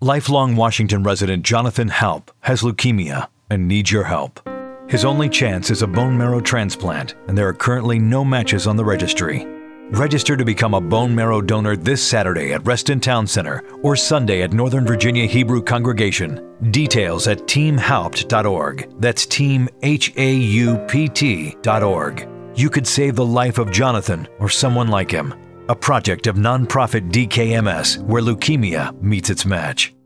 Lifelong Washington resident Jonathan Halp has leukemia and needs your help. His only chance is a bone marrow transplant, and there are currently no matches on the registry. Register to become a bone marrow donor this Saturday at Reston Town Center or Sunday at Northern Virginia Hebrew Congregation. Details at teamhaupt.org. That's teamhaupt.org. You could save the life of Jonathan or someone like him. A project of nonprofit DKMS, where leukemia meets its match.